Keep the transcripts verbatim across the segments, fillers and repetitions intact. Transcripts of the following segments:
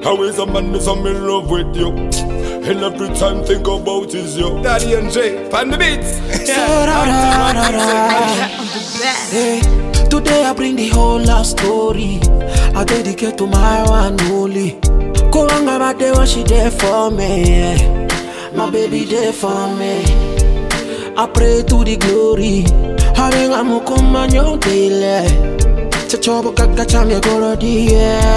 How is a man is I'm in love with you, and every time think about is you. Daddy and Jay, pan the beats. Hey, today I bring the whole love story. I dedicate to my one only. Kuranga my day when she there for me. My baby there for me. I pray to the glory. Having a mukumanyo daily. Chachobo kaka chamye gorodi.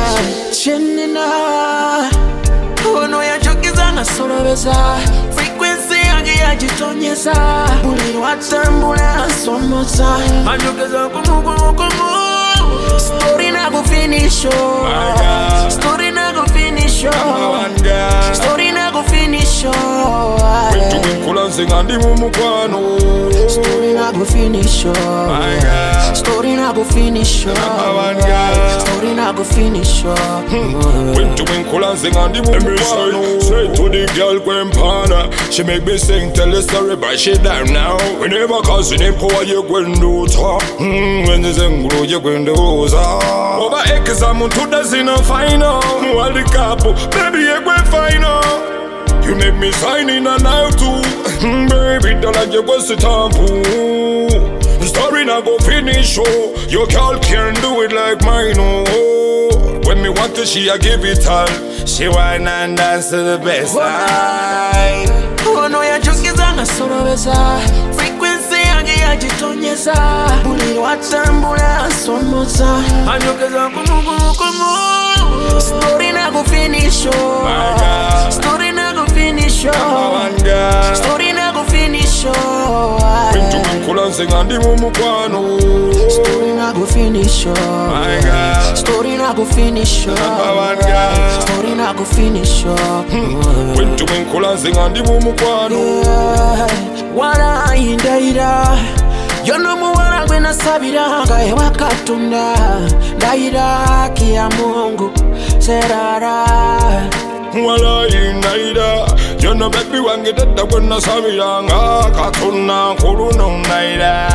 Chenina. Oh no ya chokizanga solo beza. Frequency yangi ya jitonyeza. Buli watambula somoza. Anjokeza kumuku mukumu. Story na go finish oh. Story na go finish oh. Story na go finish oh. When to win cool and sing and the mumukwano. Story na go finish oh. Story na go finish oh. Story na go finish oh. When to win cool and sing and the mumukwano. Say to the girl Gwen Pana, she make me sing, tell the story but she down now. Whenever cause in power you Gwen do talk. When you sing grow you Gwen do over exam to the zina final. While the couple, baby, you go final. You make me sign in and out too. Baby, don't like you go sit down. The story not go finish, oh. Your girl can't do it like mine, oh. When me want to, she I give it all. She whine and dance to the best side. Oh no, ya chokizanga solo beza. Frequency yangi ya jitonyeza. Buli watambula somoza. Anjokeza kumuku mukumu. Story na go finish oh. Story na go finish oh. Story na go finish oh. When to win cool and sing and the mumukwano. Story na go finish oh. Story na go finish oh. Story na go finish oh. When to win cool and sing and the mumukwano. Wana indaira. Yono muwara gwena sabira gae wakatunda. Daira kia Mungu serara. Wala inaida. Yono baby wangi dada gwena sabira nga katuna kuruna naida.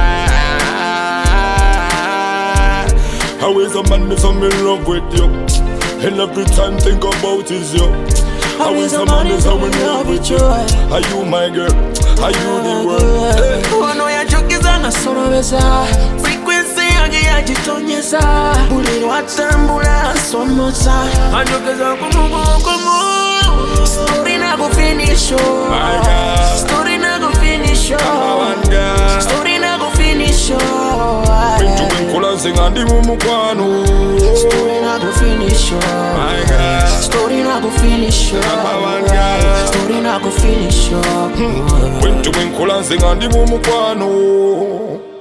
How is a man is I'm in love with you, and every time think about is you. How is a man is I'm in love with you? Are you my girl? Are you the world? Hey. Oh no ya chokizanga solo beza. Frequency yangi ya jitonyeza. Buli watambula somoza. Anjokeza kumuku mukumu. Story na go finish oh. Story na go finish oh. Story na go finish oh. When to win cool and sing and the mumukwano. Story na go finish oh. Story na go finish oh. Story na go finish oh. When to win cool and sing and the mumukwano.